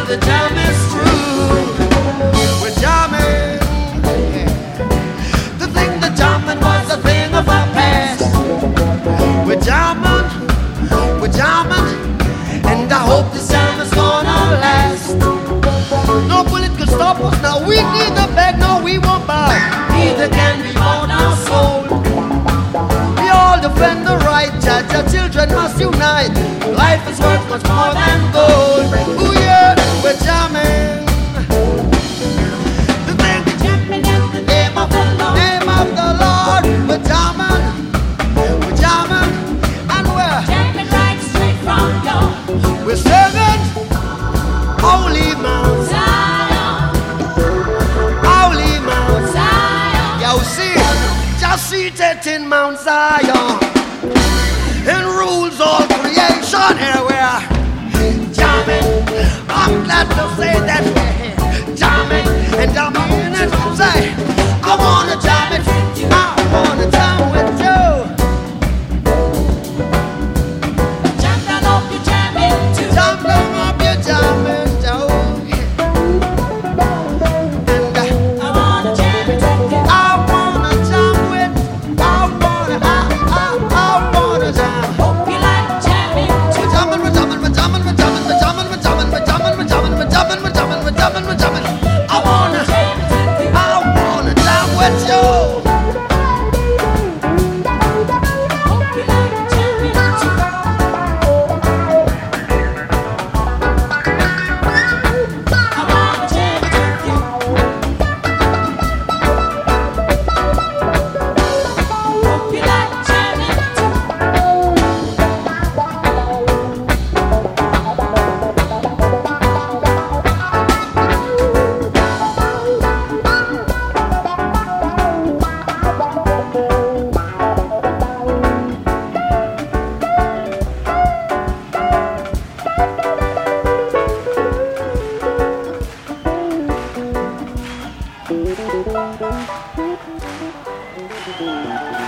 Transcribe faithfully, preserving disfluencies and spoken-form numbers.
the jam is through. We're jamming. To think the jamming was a thing of our past. We're jamming, we're jamming, and I hope this jam is gonna last. No bullet can stop us now. We neither beg nor we won't bow. Neither can we bow our soul. We all defend the right. Judge, our children must unite. Life is worth much more than gold. Ooh yeah, we're jamming. The thing we're jamming in the name of the Lord. Name of the Lord. We're jamming. We're jamming, and we're jamming right straight from your. We're singing Holy Mount Zion, Holy Mount Zion. Yeah, we see, just seated in Mount Zion, and rules all creation. Here we are jamming. I'm glad to say that we're here jamming, and I'm in it to say I wanna jam it, I wanna jam with you. Jam down up your jamming too. Jam down up your jamming too. And uh, I wanna jam it with you. I wanna jam with, I wanna, I, I, I wanna jam. Hope you like jamming too. We're jamming, we're jamming, we're jamming, we're jamming, we're jamming, we're jamming, we're jamming, we're jamming, we're jamming, we're jamming, we're jamming, we're jamming. I wanna, I wanna jam with you. Hope you like jamming too. I wanna jam it with you. Hope you like jamming too. Thank you.